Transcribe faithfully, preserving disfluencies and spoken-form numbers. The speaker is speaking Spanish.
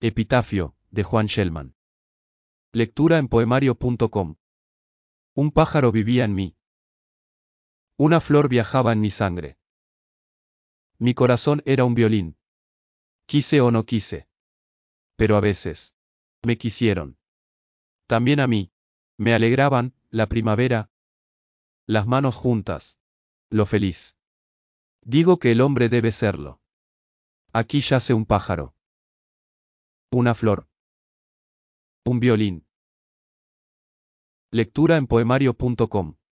Epitafio, de Juan Shellman. Lectura en poemario punto com. Un pájaro vivía en mí. Una flor viajaba en mi sangre. Mi corazón era un violín. Quise o no quise. Pero a veces. Me quisieron. También a mí. Me alegraban, la primavera. Las manos juntas. Lo feliz. Digo que el hombre debe serlo. Aquí yace un pájaro. Una flor. Un violín. Lectura en poemario punto com.